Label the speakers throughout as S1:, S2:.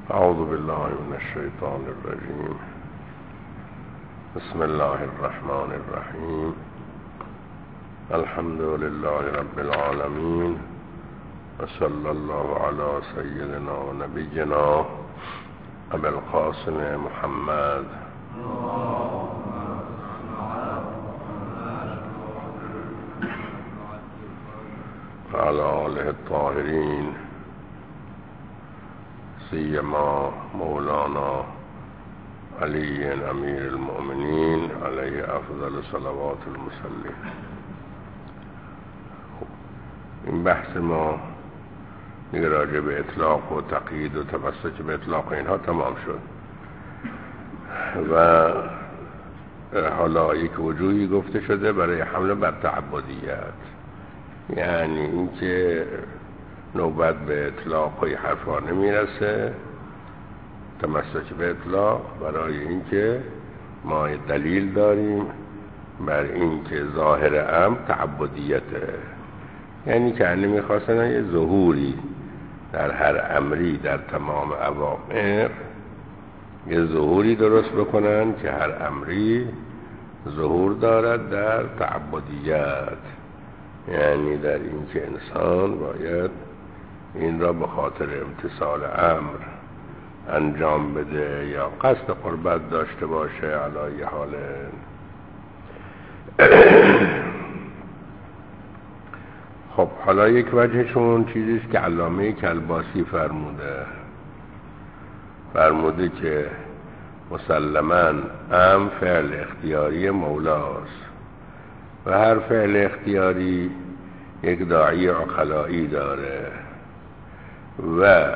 S1: اعوذ بالله من الشیطان الرجیم. بسم الله الرحمن الرحیم. الحمد لله رب العالمین و صلی الله علی سیدنا و نبینا ابی القاسم محمد و علی آله الطاهرین، سیما مولانا علی امیر المؤمنین علیه افضل صلوات المصلین. این بحث ما دیگه راجع به اطلاق و تقیید و تمسک به اطلاق اینها تمام شد و حالا یک وجوهی گفته شده برای حمله بر تعبدیت، یعنی اینکه نوبت به اطلاق های حرفا نمیرسه، تمسک به اطلاق، برای اینکه ما دلیل داریم بر اینکه ظاهر امر تعبدیته، یعنی که نمیخواستن یه ظهوری در هر امری در تمام اوامر یه ظهوری درست بکنن که هر امری ظهور دارد در تعبدیت، یعنی در اینکه انسان باید این را به خاطر امتثال امر انجام بده یا قصد قربت داشته باشه. علی حال خب حالا یک وجهشون چیزیست که علامه کلباسی فرموده که مسلماً امر فعل اختیاری مولاست و هر فعل اختیاری یک داعی عقلایی داره و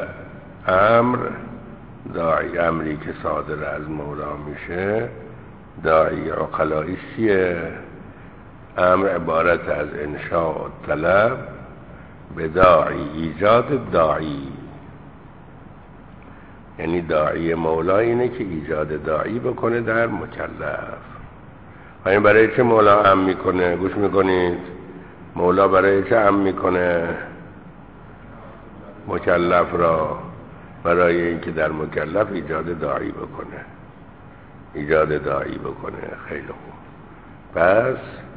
S1: امری که صادر از مولا میشه داعی عقلایی چیه؟ امر عبارت از انشاء و طلب به داعی، ایجاد داعی، یعنی داعی مولا اینه که ایجاد داعی بکنه در مکلف. این برای چه مولا امر میکنه؟ گوش میکنید، مولا برای چه امر میکنه مکلف را؟ برای اینکه در مکلف ایجاد داعی بکنه. خیلی خوب، پس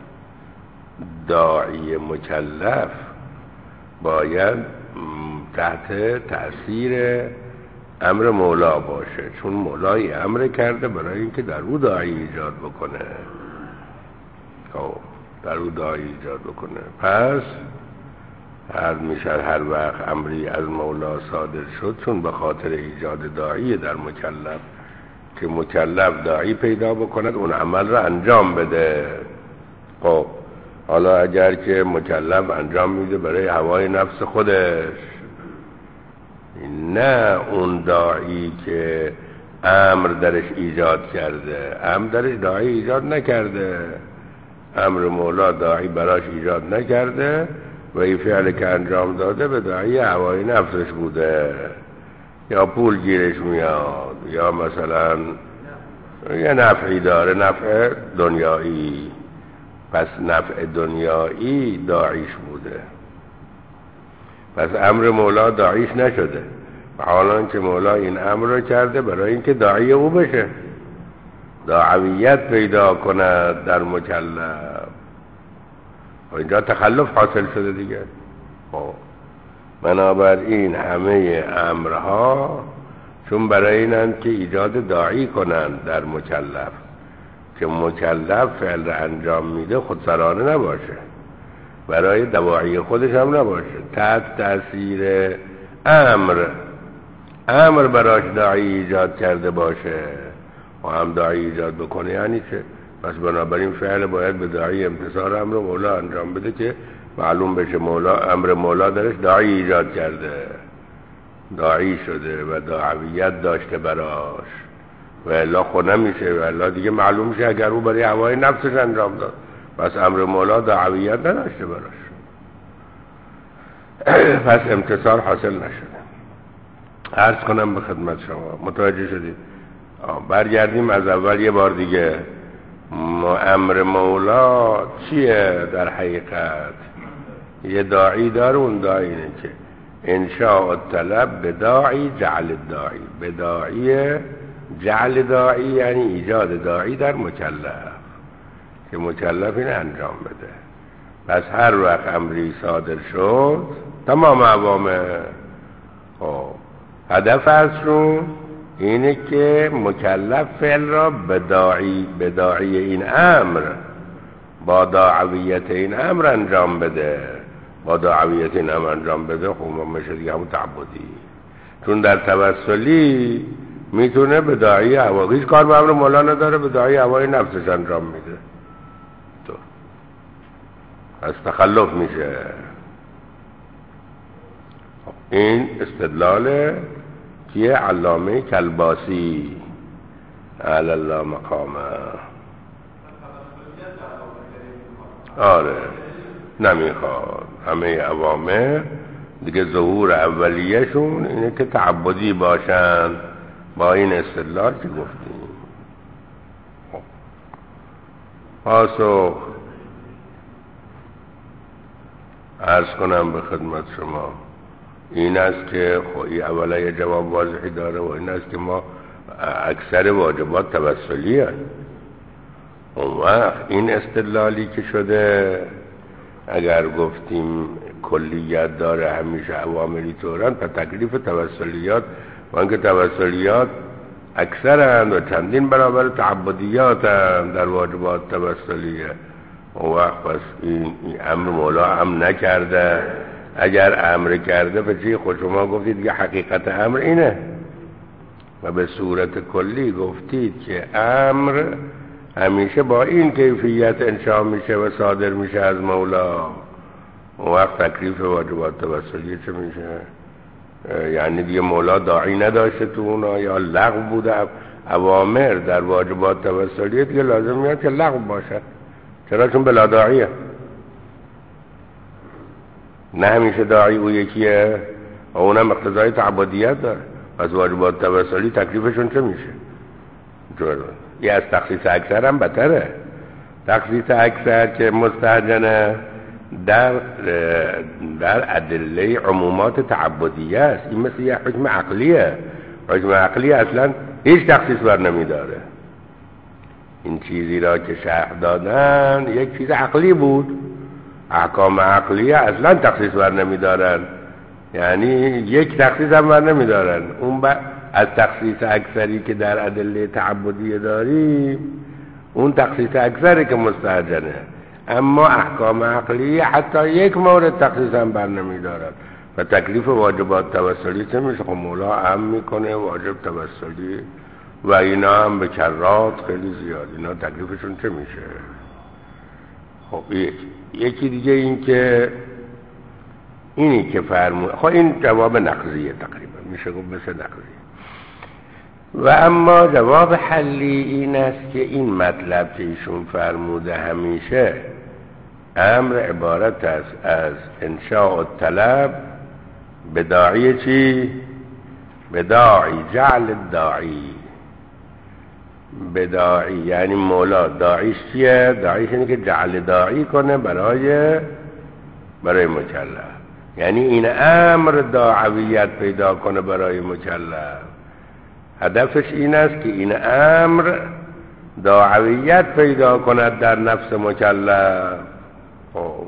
S1: داعی مکلف باید تحت تأثیر امر مولا باشه، چون مولای امر کرده برای اینکه در او داعی ایجاد بکنه. پس هر وقت امری از مولا صادر شد چون به خاطر ایجاد داعی در مکلف که مکلف داعی پیدا بکند اون عمل را انجام بده. خب حالا اگر که مکلف انجام میده برای هوای نفس خودش، نه اون داعی که امر درش ایجاد کرده، امر درش داعی ایجاد نکرده، امر مولا داعی براش ایجاد نکرده و این فعل که انجام داده به داعی هوای نفسش بوده، یا پول گیرش میاد یا مثلا یه نفعی داره، نفع دنیایی، پس نفع دنیایی داعیش بوده، پس امر مولا داعیش نشده و حالا که مولا این امر رو کرده برای اینکه داعی او بشه، داعیت پیدا کند در مکلف و اینجا تخلف حاصل شده دیگه. بنابراین همه امرها چون برای اینند که ایجاد داعی کنند در مکلف، که مکلف فعل را انجام میده خودسرانه نباشه، برای دواعی خودش هم نباشه، تحت تأثیر امر براش داعی ایجاد کرده باشه و هم داعی ایجاد بکنه. یعنی چه؟ پس بنابراین فعل باید به داعی امتثال امر مولا انجام بده که معلوم بشه امر مولا درش داعی ایجاد کرده، داعی شده و داعیت داشته براش و الا خود نمیشه و الا دیگه معلوم میشه اگر او برای هوای نفسش انجام داد، پس امر مولا داعیت نداشته براش، پس امتثال حاصل نشده. عرض کنم به خدمت شما، متوجه شدید؟ برگردیم از اول یه بار دیگه. امر مولا چیه در حقیقت؟ یه داعی داره، اون داعی اینه که انشاء الطلب بداعی جعل داعی، بداعی جعل داعی یعنی ایجاد داعی در مکلف که مکلف این انجام بده. پس هر وقت امری صادر شد تمام عوامل هدف ازشون اینه که مکلف فعل را بداعی این امر، با داعویت این امر انجام بده. با داعویت این امر انجام بده خب میشه دیگه همون تعبدی. چون در توسلی میتونه بداعی هوا، هیچ کار به امر مولا نداره، بداعی هوای نفسش انجام میده، تو از تخلف میشه. این استدلال که علامه کلباسی علی الله مقامه. آره نمیخواد همه عوامه دیگه ظهور اولیهشون اینه که تعبدی باشن با این استدلال که گفتیم. پاسخ عرض کنم به خدمت شما این است که این اولا یه جواب واضحی داره و این است که ما اکثر واجبات توسلی هست. اون وقت این استدلالی که شده اگر گفتیم کلیت داره همیشه عواملی طورن، تا تکلیف توسلیات و اینکه توسلیات اکثرند و چندین برابر تعبدیات در واجبات توسلیه. اون وقت پس این امر مولا هم نکرده. اگر امر کرده پس خود شما گفتید که حقیقت امر اینه و به صورت کلی گفتید که امر همیشه با این کیفیت انشاء میشه و صادر میشه از مولا. اون وقت تکلیف واجبات توسلی چه میشه؟ یعنی دیگه مولا داعی نداشته تو اونا یا لغو بوده اوامر در واجبات توسلی دیگه لازم میاد که لغو باشه. چرا؟ چون بلا داعیه. نه همیشه داعی او یکیه و اونم اقتضای تعبدیت داره. پس واجبات توسلی تکلیفشون چه میشه؟ یه از تخصیص اکثر هم بتره. تخصیص اکثر که مستهجنه در ادله عمومات تعبدیه است. این مثل یه حکم عقلیه. حکم عقلی اصلا هیچ تخصیص بر نمیداره. این چیزی را که شرح دادن یک چیز عقلی بود. احکام عقلیه اصلا تخصیص بر نمیدارن، یعنی یک تخصیص هم بر نمیدارن. اون از تخصیص اکثری که در ادله تعبدیه داریم اون تخصیص اکثری که مستهجنه، اما احکام عقلیه حتی یک مورد تخصیص هم بر نمیدارن. و تکلیف واجبات توسلی چه میشه؟ خب مولا هم میکنه واجب توسلی و اینا هم به کرات خیلی زیاد. اینا تکلیفشون چه میشه؟ خب یکی دیگه این که اینی که فرمود، خب این جواب نقضیه تقریبا میشه گفت مثل نقضیه. و اما جواب حلی این است که این مطلب که ایشون فرموده همیشه امر عبارت است از انشاء الطلب بداعی چی؟ بداعی جعل داعی. بداعی یعنی مولا داعیش چیه؟ داعیش اینه که جعل داعی کنه برای مکلف. یعنی این امر داعویت پیدا کنه برای مکلف. هدفش این است که این امر داعویت پیدا کند در نفس مکلف. خب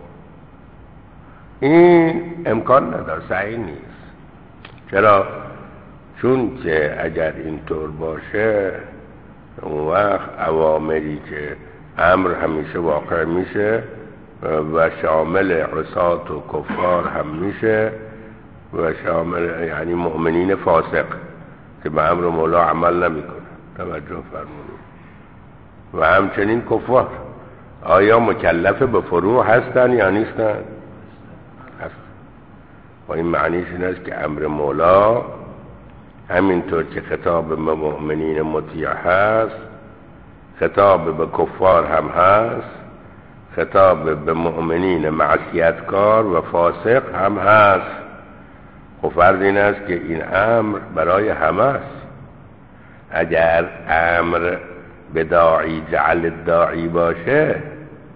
S1: این امکان نداره، صحیح نیست. چرا؟ چون که اگر اینطور باشه اون وقت اوامری که امر همیشه واقع میشه و شامل عصات و کفار هم میشه و شامل یعنی مؤمنین فاسق که به امر مولا عمل نمیکنه. توجه فرمودید. و همچنین کفار آیا مکلف به فروع هستن یا نیستن؟ هست. و این معنیش این است که امر مولا همینطور که خطاب به مؤمنین مطیع هست خطاب به کفار هم هست، خطاب به مؤمنین معصیتکار و فاسق هم هست. خب فرض این است که این امر برای همه است. اگر امر بداعی جعل داعی باشه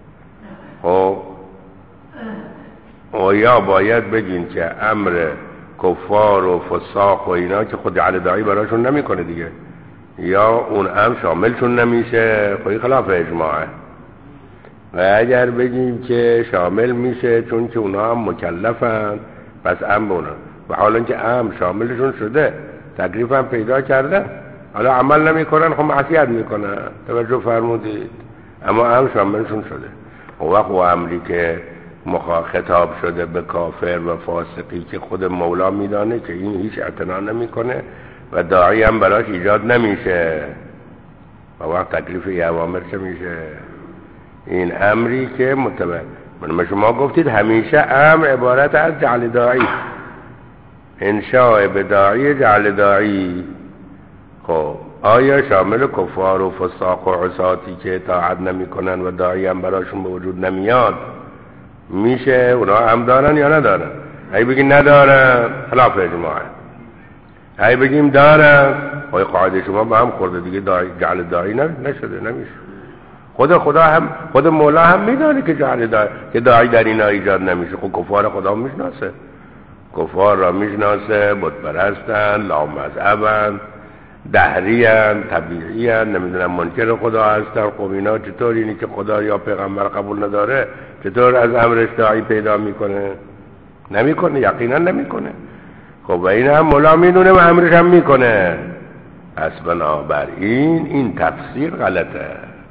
S1: خب یا باید بگین که امر کفار و فساق و اینا که خود جعل داعی براشون نمیکنه دیگه، یا اون امر شاملشون نمیشه، خودی خلاف اجماعه. و اگر بگیم که شامل میشه چون که اونا هم مکلفن، پس امر اونا، و حالا که امر شاملشون شده، تکلیف هم پیدا کردن، حالا عمل نمیکنن، خب معصیت میکنن، توجه فرمودید، اما امر شاملشون شده. اون وقت و امری که خطاب شده به کافر و فاسقی که خود مولا میدانه که این هیچ اعتنا نمیکنه و داعی هم براش ایجاد نمیشه، و وقت تکلیف ای اوامر چه میشه؟ این امری که من شما گفتید همیشه امر عبارت از جعل داعی، انشاء به داعی، جعل داعی. خب آیا شامل کفار و فساق و عصاتی که اطاعت نمیکنن و داعی هم براشون به وجود نمیاد میشه اونا هم دارن یا ندارن؟ اگه بگیم ندارن خلاف اجماعه، اگه بگیم دارن خواهی قاعده شما با هم خورده دیگه، جعل داعی نشده، نمیشه. خدا هم، خود مولا هم میدانه که جعل داعی، که داعی در اینا ایجاد نمیشه. خب کفار خدا میشناسه، کفار را میشناسه، بت پرستن، لامذهبن، دهریان، طبیعیان، نمیدونم منکر خدا هستن. خب اینا چطور اینی که خدا یا پیغمبر قبول نداره چطور از امرش داعی پیدا میکنه؟ نمیکنه، یقینا نمیکنه. خب و این هم مولا میدونه و امرش هم میکنه. پس بنابراین این تفسیر غلطه.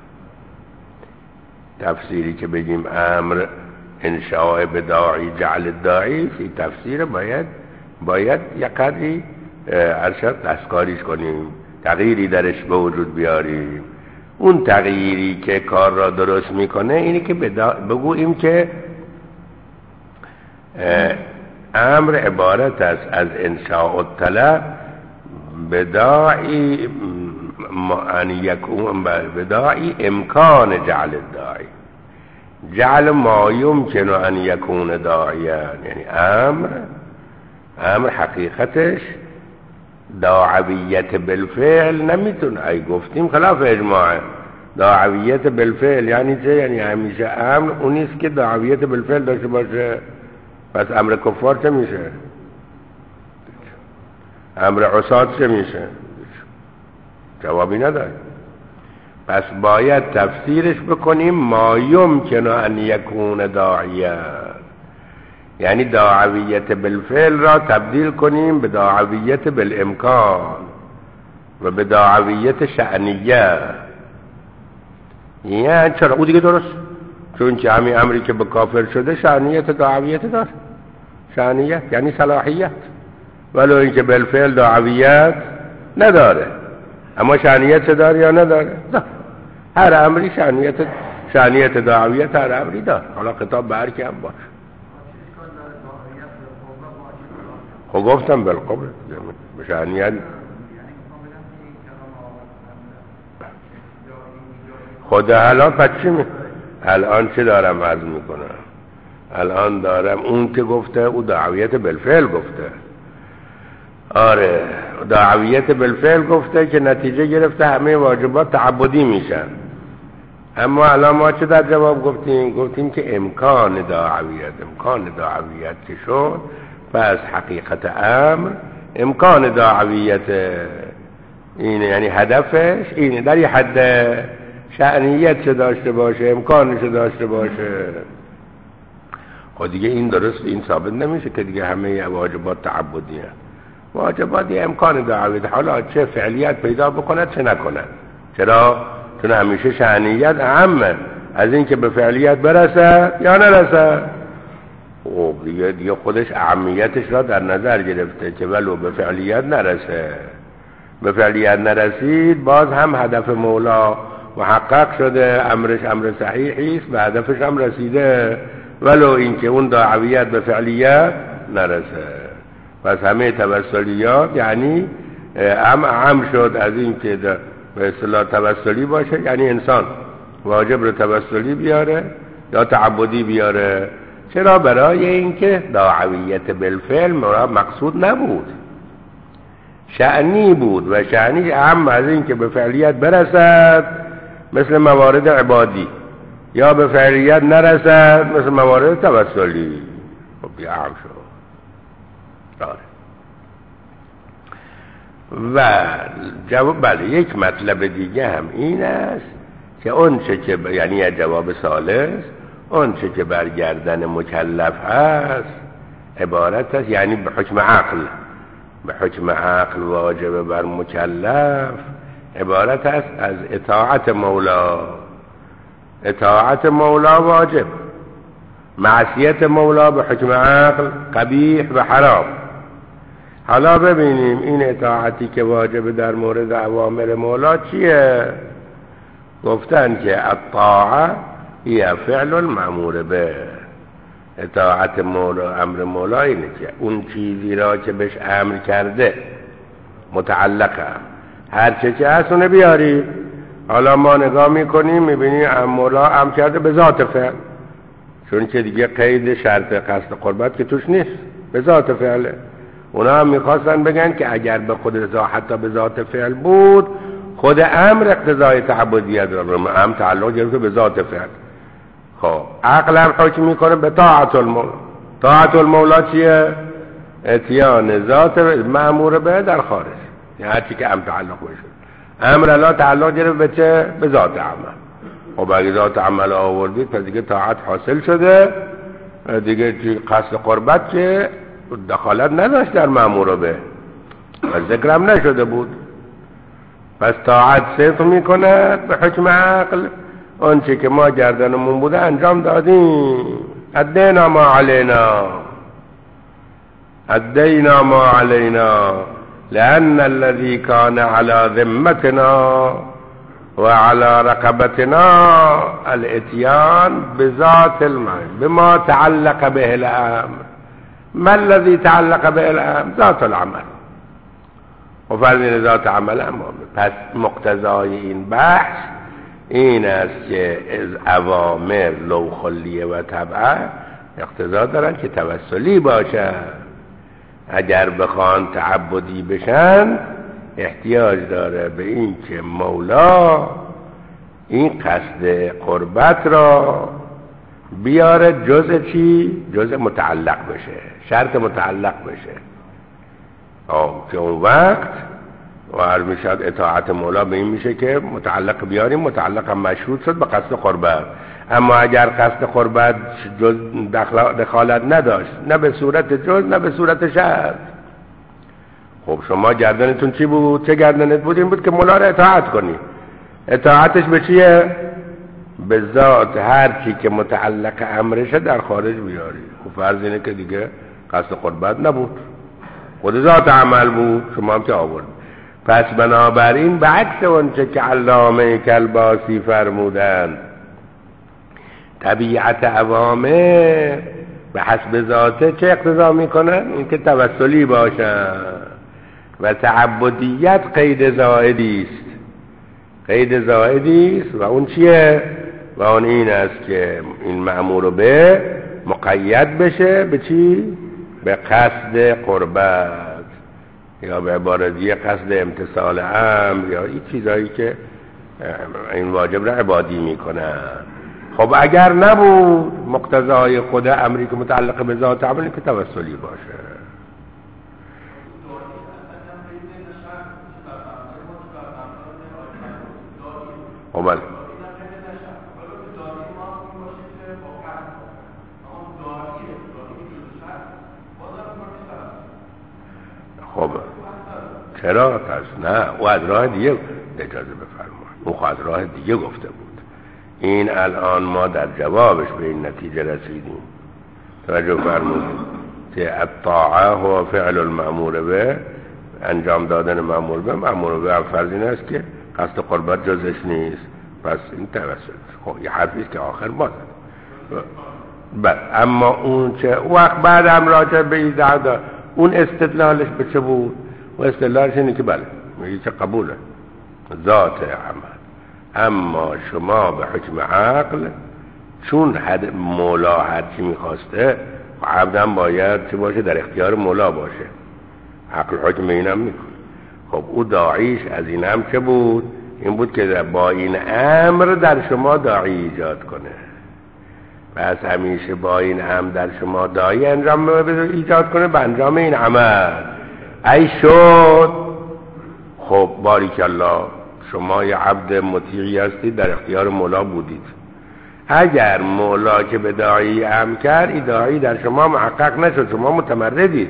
S1: تفسیری که بگیم امر انشاء به داعی جعل داعی، این تفسیر باید یک قدری ارشد دستکاریش کنیم، تغییری درش به وجود بیاریم. اون تغییری که کار را درست میکنه اینی که بگوییم که امر عبارت است از انشاء الطلب بداعی ان یکون، بداعی امکان جعل الداعی، جعل ما یمکن ان یکون داعیا. یعنی امر حقیقتش داعویت بالفعل نمیتونه، ای گفتیم خلاف اجماعه. داعویت بالفعل یعنی چه؟ یعنی همیشه امر اونیست که داعویت بالفعل داشته باشه. پس امر کفار چه میشه؟ امر عصات چه میشه؟ جوابی نداره. پس باید تفسیرش بکنیم ما یمکن ان یکون داعیا، یعنی داعویت بالفعل را تبدیل کنیم به داعویت بالامکان و به داعویت شأنیه. یعنی چرا؟ او دیگه درست، چون که همین امری که به کافر شده شأنیت داعویت داره. شأنیت یعنی صلاحیت، ولو اینکه بالفعل داعویت نداره، اما شأنیت داره یا نداره؟ داره. هر امری شأنیت داعویت هر امری داره، حالا خطاب به هر کی هم باشه. خب گفتم بالقبر شأنیت. خدا الان پس چی الان چه دارم عرض میکنم؟ الان دارم اون که گفته او دعویت بالفعل گفته. آره دعویت بالفعل گفته که نتیجه گرفته همه واجبات تعبدی میشن. اما الان ما چه در جواب گفتیم؟ گفتیم که امکان دعویت که شد، پس حقیقت امر امکان دعویت اینه، یعنی هدفش اینه، در یه حد شأنیت چه داشته باشه، امکانش داشته باشه. خب دیگه این درست، این ثابت نمیشه که دیگه همه واجبات تعبدی هست. واجبات یه امکان دعویت، حالا چه فعلیت پیدا بکنه چه نکنه. چرا؟ چون همیشه شأنیت اهمه از این که به فعلیت برسه یا نرسه. خب دیگه خودش اهمیتش را در نظر گرفته که ولو به فعلیت نرسه، به فعلیت نرسید باز هم هدف مولا محقق شده، امرش امر صحیحی است، به هدفش هم رسیده، ولو اینکه اون دعویت به فعلیت نرسه. پس همه توسلیات یعنی اهم شد از این که به اصطلاح توسلی باشه، یعنی انسان واجب رو توسلی بیاره یا تعبدی بیاره. چرا؟ برای اینکه دعویت بالفعل مقصود نبود، شأنی بود و شأنی اهم از این که به فعلیت برسد مثل موارد عبادی، یا به فعلیت نرسد مثل موارد توسلی. خب دیگه اهم شد. و جواب بله یک مطلب دیگه هم این است که اون چه که یعنی جواب ثالث اون چه که بر گردن مکلف هست عبارت است، یعنی به حکم عقل واجب بر مکلف عبارت است از اطاعت مولا. اطاعت مولا واجب، معصیت مولا به حکم عقل قبیح و حرام. حالا ببینیم این اطاعتی که واجب در مورد اوامر مولا چیه؟ گفتن که الطاعه هی فعل المأمور به. اطاعت مولا، امر مولا اینه که اون چیزی را که بهش امر کرده متعلقه هر چه که هست اونه بیاری. حالا ما نگاه میکنیم میبینیم مولا امر کرده به ذات فعل، چون که دیگه قید شرط قصد قربت که توش نیست، به ذات فعله. اونا هم میخواستن بگن که اگر به خود حتی به ذات فعل بود خود امر اقتضای تعبدیت رو، امر تعلق گرفته به ذات فعل. خب عقل هم حکم میکنه به طاعت المولا. طاعت المولا چیه؟ اتیان ذات مأمور به در خارج، یعنی هرچی که امر تعلق بشه. امر الله تعلق گرفت به چه؟ به ذات عمل. خب اگه ذات عمل آوردید پس دیگه طاعت حاصل شده، دیگه قصد قربت که دخالت نداشت در مأمور به و ذکرم نشده بود. پس طاعت صدق میکنه به حکم عقل، آنچه که ما گردنمون بوده انجام دادیم. ادینا ما علینا لأن الذي كان على ذمتنا وعلى رقبتنا الاتيان بذات المعنى بما تعلق به الامر. ما الذي تعلق به الامر؟ ذات العمل. و فرض ذات عمل امامه. پس مقتضای این بحث این است که از اوامر لو خلیه و طبعه اقتضا دارن که توسلی باشه. اگر بخوان تعبدی بشن احتیاج داره به این که مولا این قصد قربت را بیاره جزء چی؟ جزء متعلق بشه، شرط متعلق بشه. که اون وقت و عرض میشد اطاعت مولا به این میشه که متعلق بیاریم، متعلق هم مشروط شد به قصد قربت. اما اگر قصد قربت جز دخالت نداشت، نه به صورت جز نه به صورت شرط، خب شما گردنتون چی بود؟ چه گردنت بود؟ این بود که مولا را اطاعت کنی. اطاعتش به چیه؟ به ذات هر چی که متعلق امرشه در خارج بیاری. خب فرض اینه که دیگه قصد قربت نبود، خود ذات عمل بود، شما هم که آورد. پس بنابراین به عکس اونچه که علامه کلباسی فرمودند طبیعت اوامر به حسب ذاته چه اقتضا میکنن؟ این که توسلی باشن و تعبدیت قید زائدی است. و اون چیه؟ و اون این است که این مأمور به مقید بشه به چی؟ به قصد قربت، یا به عبارت دیگه قصد امتثال امر، یا این چیزایی که این واجب را عبادی میکنن. خب اگر نبود مقتضای خود امری که متعلق به ذات عملی که توسلی باشه. خب خب چرا؟ پس نه، او از راه دیگه اجازه بفرمایید، او از راه دیگه گفته بود. این الان ما در جوابش به این نتیجه رسیدیم. توجه فرمودید که الطاعه هو فعل المأمور به، انجام دادن مأمور به. مأمور به هم فرض این است که قصد قربت جزش نیست، پس این توسل. خب یه حرفی است که آخر ما زد. اما اون چه وقت بعد هم راجع به این دعوا اون استدلالش به چه بود؟ و استدلالش اینه که بله میگه که قبوله ذات عمل. اما شما به حکم عقل چون مولا هر چی میخواسته عبدم باید چه باشه؟ در اختیار مولا باشه. عقل حکم اینم میکنه. خب او داعیش از این هم چه بود؟ این بود که با این امر در شما داعی ایجاد کنه. پس همیشه با این امر در شما داعی انجام ایجاد کنه به انجام این عمل. ای شد خب باریکالله، شما یه عبد مطیعی هستید، در اختیار مولا بودید. اگر مولا که به داعی امر کرد، این داعی در شما محقق نشد، شما متمردید.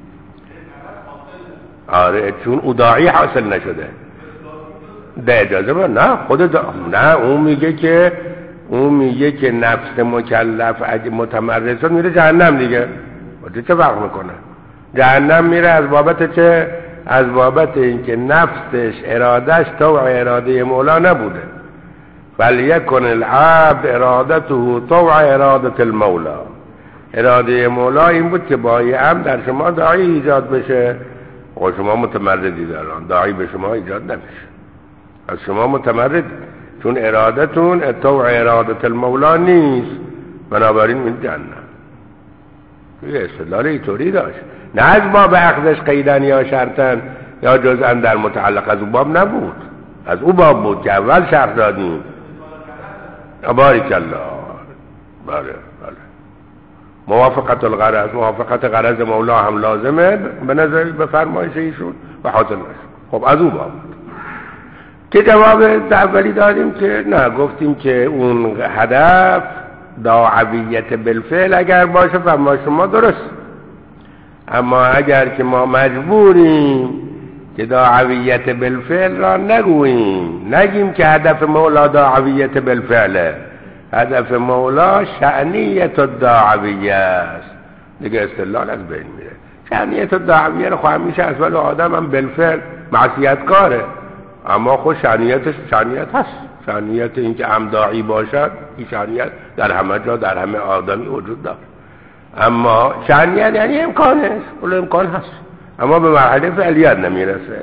S1: آره، چون او داعی حاصل نشده. ده اجازه با نه خود نه، اون میگه که نفس مکلف اگه متمرد شد میره جهنم دیگه. چه فرق میکنه؟ جهنم میره از بابت چه؟ از بابت اینکه نفسش ارادش طوع اراده مولا نبوده. فلیکن العبد ارادته طوع اراده المولا. اراده مولا این بود که با هم در شما داعی ایجاد بشه. و شما متمردی دارن، داعی به شما ایجاد نمیشه، از شما متمرد، چون ارادتون طوع اراده المولا نیست، بنابراین این جهنم. یه استدلال اینطوری داشت، نه از باب اخذش قیدن یا شرطن یا جزءا در متعلق، از او باب نبود، از او باب بود که اول شرط دادیم. باریکالله. بله موافقت الغرض، موافقت غرض مولا هم لازمه به نظر به فرمایش ایشون و حاصل نشد. خب از او باب که جواب اولی دادیم که نه، گفتیم که اون هدف داعویت بالفعل اگر باشه فرمایش شما درست، اما اگر که ما مجبوریم که داعویت بالفعل را نگیم که هدف مولا داعویت بالفعله، هدف مولا شأنیت الداعویه است دیگه، استدلال از بین میره. شأنیت الداعویه رو خواهم میشه از ولی آدم هم بالفعل معصیت کاره، اما خود شأنیتش شأنیت هست. شأنیت این که هم داعی باشد، این شأنیت در همه جا در همه آدمی وجود داره، اما شأنیت یعنی امکانه، ولی امکان هست اما به مرحله فعلیت نمیرسه.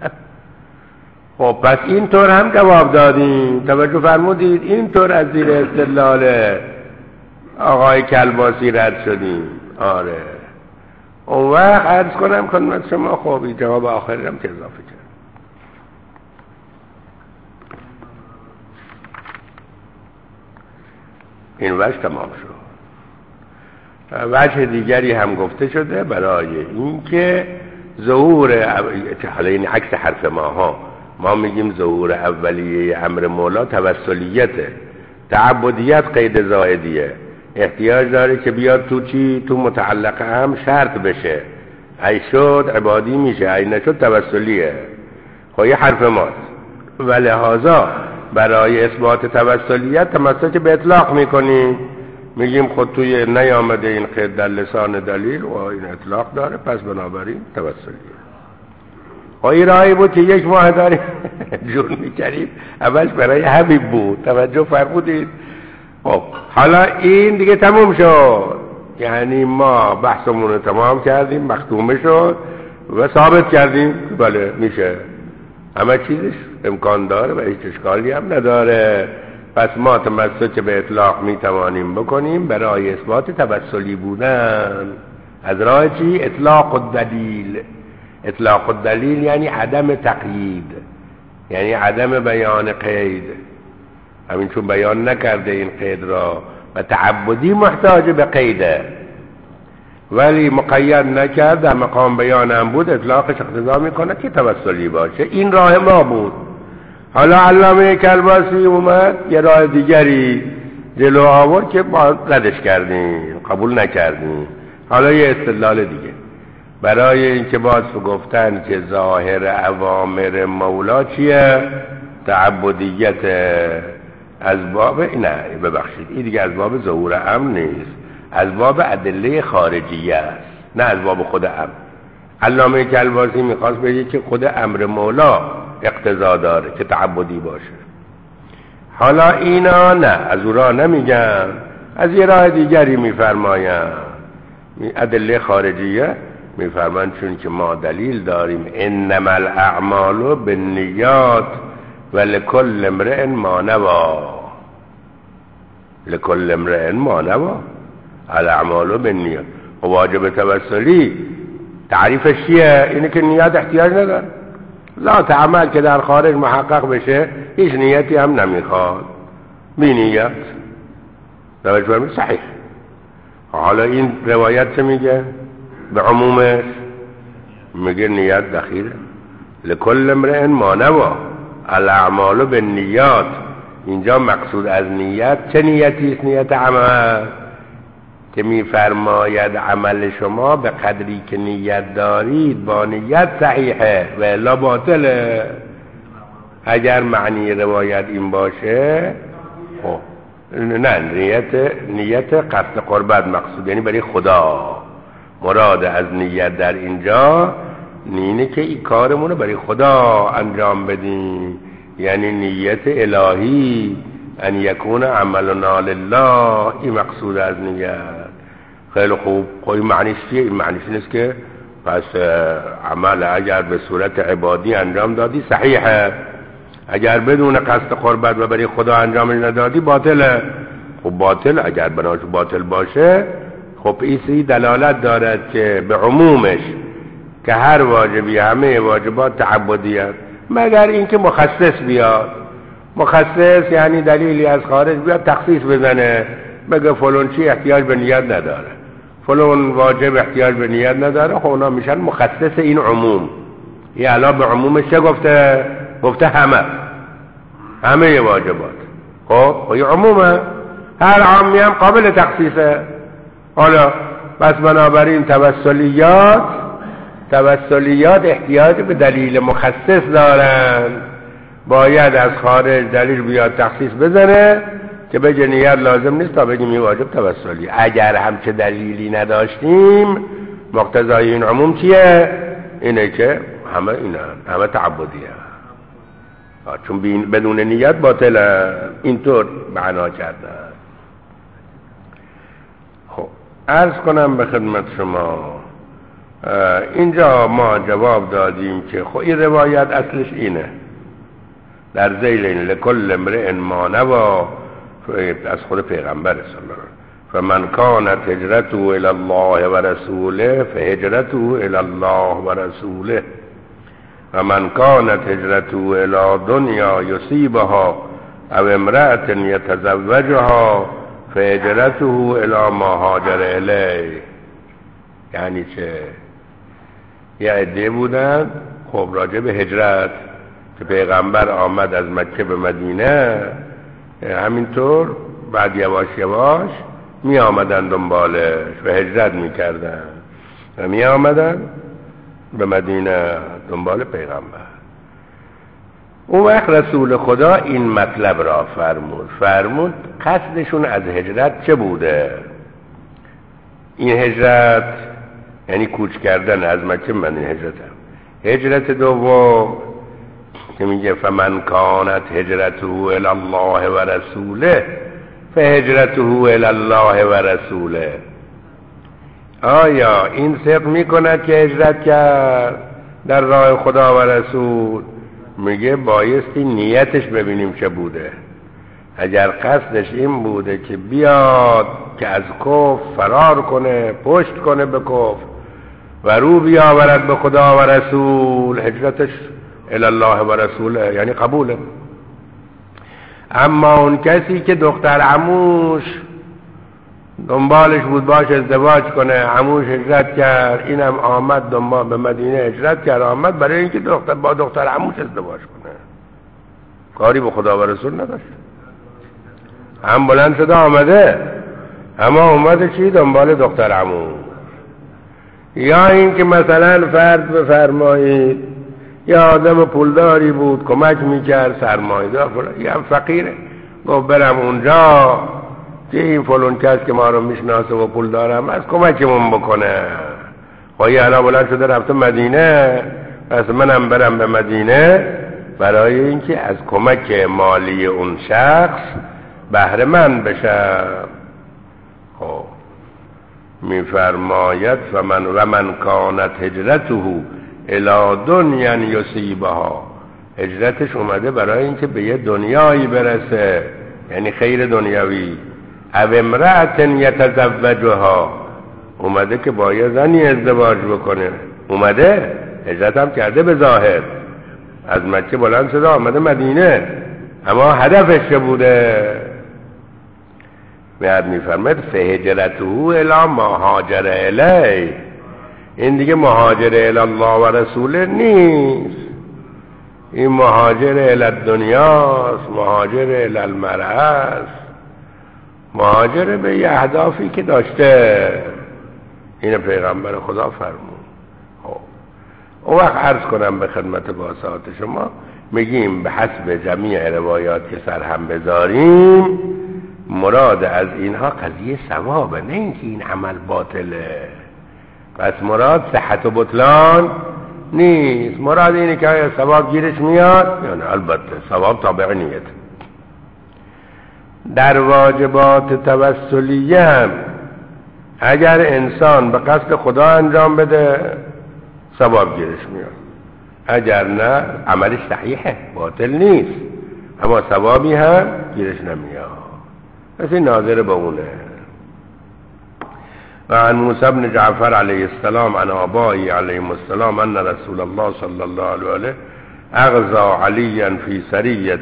S1: خب پس اینطور هم جواب دادیم، توجه فرمودید، اینطور از زیر استدلال آقای کلباسی رد شدیم. آره، اون وقت عرض کنم خدمت شما، خب این جواب آخری هم که اضافه کرد. این وجه تمام شد. وجه دیگری هم گفته شده برای اینکه ظهور حالا این عکس حرف ما میگیم ظهور اولیه امر مولا توسلیته، تعبدیت قید زائدیه، احتیاج داره که بیاد تو چی؟ تو متعلق هم شرط بشه، ای شد عبادی میشه، ای نشد توسلیه. خب یه حرف ماست و لحاظا برای اثبات توسلیت تمسک به اطلاق میکنیم، میگیم خود توی نیامده این قید در لسان دلیل و این اطلاق داره، پس بنابراین توسلیه. این راهی بود که یک ماه داریم جون میکریم، اولش برای حبیب بود، توجه فرمودید. خب حالا این دیگه تموم شد، یعنی ما بحثمون رو تمام کردیم، مختومه شد و ثابت کردیم بله میشه، همه چیزش امکان داره و هیچ اشکالی هم نداره. پس ما تمسک به اطلاق میتوانیم بکنیم برای اثبات توسلی بودن از راه چی؟ اطلاق الدلیل. اطلاق الدلیل یعنی عدم تقیید، یعنی عدم بیان قید، همین چون بیان نکرده این قید را و تعبدی محتاج به قیده ولی مقید نکرد، در مقام بیان هم بود، اطلاقش اقتضا میکنه که توسلی باشه. این راه ما بود. حالا علامه کلباسی اومد یه راه دیگری جلو آورد که ما ردش کردیم، قبول نکردیم. حالا یه استدلال دیگه برای اینکه باز گفتن که ظاهر اوامر مولا چیه؟ تعبدیت، از باب نه ببخشید این دیگه از باب ظهور امر نیست، از باب ادله خارجیه است، نه از باب خود امر. علامه کلباسی میخواست بگه که خود امر مولا اقتضا داره که تعبدی باشه. حالا اینا نه، از او راه نمیگن، از یه راه دیگری میفرماین، ادله خارجیه میفرمان، چون که ما دلیل داریم انما الاعمال بالنیات و لکل امرئ ما نوی، لکل امرئ ما نوی، الاعمال بالنیات. و واجب توسلی تعریفش چیه؟ اینه که نیت احتیاج نداره، ذات عمل که در خارج محقق بشه هیچ نیتی هم نمیخواد، بی نیت توجه صحیح. حالا این روایت چه میگه؟ به عمومش میگه نیت دخیله، لکل امرئ ما نوی الاعمال بالنیات. اینجا مقصود از نیت چه نیتی است؟ نیت عمل که میفرماید عمل شما به قدری که نیت دارید با نیت صحیحه و الا باطله. اگر معنی روایت این باشه خب نه، نیت قصد قربت مقصود، یعنی برای خدا. مراد از نیت در اینجا اینه که این کارمونو برای خدا انجام بدیم، یعنی نیت الهی، ان یکون عملنا لله، این مقصود از نیت. خیلی خوب، این معنیش چیه؟ این معنیش نیست که پس عمل اگر به صورت عبادی انجام دادی صحیحه، اگر بدون قصد قربت و برای خدا انجام ندادی باطله. خب باطل اگر بناش باطل باشه، خب این دلالت دارد که به عمومش که هر واجبی، همه واجبات تعبدیت، مگر اینکه مخصص بیاد. مخصص یعنی دلیلی از خارج بیاد تخصیص بزنه، بگه فلان چی احتیاج به نیت نداره، فلان واجب احتیاج به نیت نداره، خب اونا میشن مخصص این عموم. یه الان به عمومش چه گفته؟ گفته همه واجبات. خب این عمومه، هر عامی هم قابل تخصیصه. حالا بس بنابراین توسلیات احتیاج به دلیل مخصص دارن، باید از خارج دلیل بیاد تخصیص بزنه که به نیت لازم نیست تا بگیم این واجب توسلی. اگر همچه دلیلی نداشتیم، مقتضای این عموم چیه؟ اینه که همه تعبدیه، چون بدون نیت باطله. اینطور معنا کرده. خب عرض کنم به خدمت شما، اینجا ما جواب دادیم که خب این روایت اصلش اینه، در ذیل این لکل امرئ ما نوی، از خود پیغمبر صلی الله علیه و فمن کانت هجرته الی الله و رسوله فهجرته الی الله و رسوله و من کانت هجرته الی دنیا یصیبها او امرأة یتزوجها فهجرته الی ما هاجر الیه. یعنی چه؟ یه عده بودن خب راجع به هجرت که پیغمبر آمد از مکه به مدینه، همینطور بعد یواش یواش می آمدن دنبالش و هجرت می کردن و می آمدن به مدینه دنبال پیغمبر. اون وقت رسول خدا این مطلب را فرمود قصدشون از هجرت چه بوده؟ این هجرت یعنی کوچ کردن از مکه به مدینه هجرت دوم که میگه فمن کانت هجرته الی الله و رسوله فهجرته الی الله و رسوله. آیا این صدق میکند که هجرت کرد در راه خدا و رسول؟ میگه بایستی نیتش ببینیم چه بوده. اگر قصدش این بوده که بیاد که از کفر فرار کنه، پشت کنه به کفر و رو بیاورد به خدا و رسول، هجرتش الی الله و رسوله یعنی قبوله. اما اون کسی که دختر عموش دنبالش بود باش ازدواج کنه، عموش هجرت کرد، اینم آمد دنبال به مدینه هجرت کرد، آمد برای اینکه با دختر عموش ازدواج کنه، کاری به خدا و رسول نداشت. هم بلند شده آمده، اما اومده چی؟ دنبال دختر عموش. یا اینکه مثلا فرض بفرمایید یه آدم پولداری بود، کمک میکرد، سرمایه‌دار، یه هم فقیره، گفت برم اونجا که این فلان کس که ما رو میشناسه و پول دارم از کمکمون بکنه. خواهی الان بلند شده رفته مدینه، پس منم برم به مدینه برای اینکه از کمک مالی اون شخص بهره مند بشم. خب میفرماید من کانت هجرته الی دنیا یصیبها، هجرتش اومده برای اینکه به یه دنیایی برسه، یعنی خیر دنیاوی. او امرأة یتزوجها، اومده که با یه زنی ازدواج بکنه، اومده هجرت هم کرده به ظاهر، از مکه بلند شده آمده مدینه، اما هدفش چه بوده؟ بعد میفرماید فهجرته الی ما هاجر الیه، این دیگه مهاجر الی الله و رسوله نیست، این مهاجر الی الدنیاست، مهاجر الی المرأة، مهاجر به یه اهدافی که داشته. این پیغمبر خدا فرمود. اون وقت عرض کنم به خدمت باسات شما، میگیم به حسب جمیع روایات که سرهم بذاریم، مراد از اینها قضیه ثوابه، نه اینکه این عمل باطله. پس مراد صحت و بطلان نیست، مراد اینه که آیا ثواب گیرش میاد یا نه. البته ثواب تابع نیت. در واجبات توسلیه هم اگر انسان به قصد خدا انجام بده ثواب گیرش میاد، اگر نه عملش صحیحه، باطل نیست، اما ثوابی هم گیرش نمیاد. پس این ناظر به اونه. و عن موسی بن جعفر علیه السلام عن آبائه علیهم السلام ان رسول الله صلی الله علیه اغزا علیا فی سریة.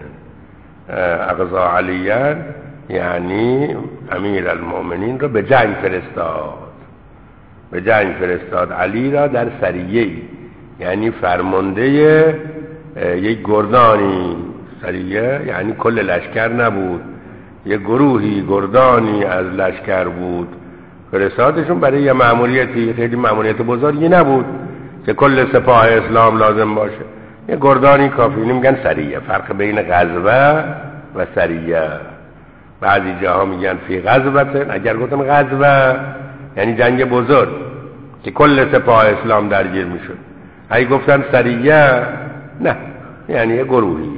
S1: اغزا علیا یعنی امیر المؤمنین رو به جنگ فرستاد، به جنگ فرستاد علی را در سریه، یعنی فرمانده یک گردانی. سریه یعنی کل لشکر نبود، یک گروهی گردانی از لشکر بود، فرستادشون برای یه مأموریتی، خیلی مأموریت بزرگی نبود که کل سپاه اسلام لازم باشه، یه گردانی کافی. میگن سریه. فرق بین غزوه و سریه، بعضی جاها میگن فی غزوه، اگر گفتم غزوه یعنی جنگ بزرگ که کل سپاه اسلام درگیر میشد. اگه گفتن سریه نه، یعنی یه گروهی.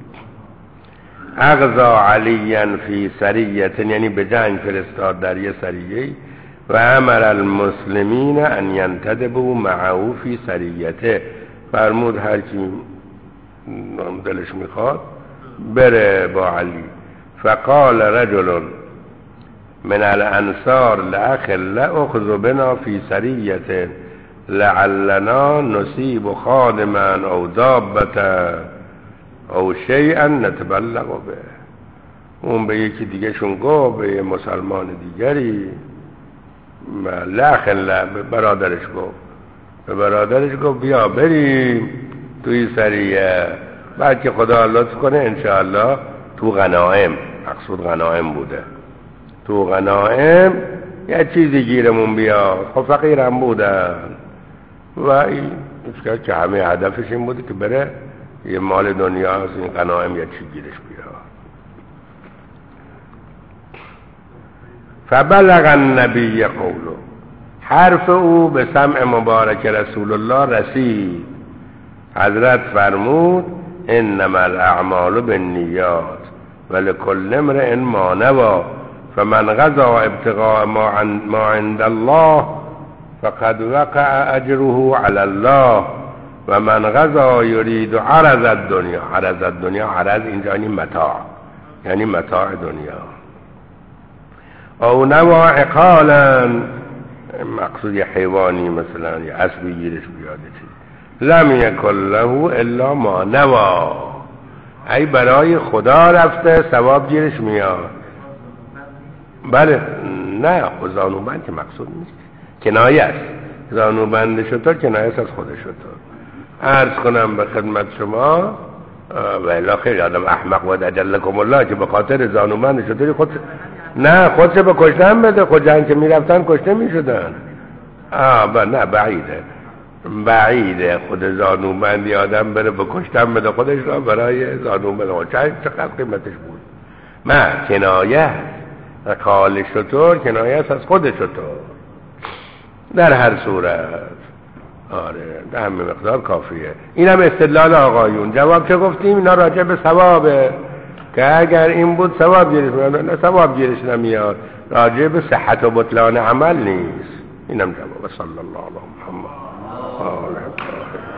S1: اغزا علیا فی سریه یعنی به جنگ فرستاد در یه سریه. و امر المسلمین ان ینتدبوا معه فی سریته، فرمود هر کی دلش میخواد بره با علی. فقال رجل من الانصار لاخ لاخذ بنا فی سریته لعلنا نصیب خادما او دابتا او شیئا نتبلغ به. اون به یکی دیگه شون گفت، به مسلمان دیگری، لاخ به برادرش گفت، به برادرش گفت بیا بریم توی سریه، بعد که خدا لطف کنه انشاءالله تو غنائم، مقصود غنائم بوده، تو غنائم یه چیزی گیرمون بیاد. خب فقیرم بودن و این که همه هدفش این بوده که بره یه مال دنیا از این غنائم یه چی گیرش بیاد. فبلغ النبی قوله، حرف او به سمع مبارک رسول الله رسید. حضرت فرمود انما الاعمال بالنیات ولکل امرئ ما نوی فمن غزا ابتغاء ما عند الله فقد وقع اجره علی الله و من غزا یرید عرض الدنیا. عرض الدنیا، عرض اینجا یعنی متاع، یعنی متاع دنیا. او نوا عقالا، مقصود یه حیوانی مثلا یه اسبی گیرش بیاده چیز، لم یکن له الا ما نوا، ای برای خدا رفته ثواب گیرش میاد. بله نه، زانوبند که مقصود نیست، کنایه است. زانوبند شطور کنایه است از خود شطور. عرض کنم به خدمت شما و الا خیلی آدم احمق بود اجلکم الله که به خاطر زانوبند شطوری خود نه خودش به کشتن بده. خود جنگ که میرفتن کشته میشدن. نه بعیده خود زانوبندی آدم بره به کشتن بده خودش را برای زانوبند. چقدر قیمتش بود. نه کنایه قال شطور کنایه است از خود شطور. در هر صورت آره در همه مقدار کافیه. این هم استدلال آقایون. جواب چه گفتیم؟ اینا راجع به ثوابه که اگر این بود ثواب گیرش میاد، نه ثواب گیرش نمیاد، راجع به صحت و بطلان عمل نیست. اینم جواب. صلی الله علیه و محمد.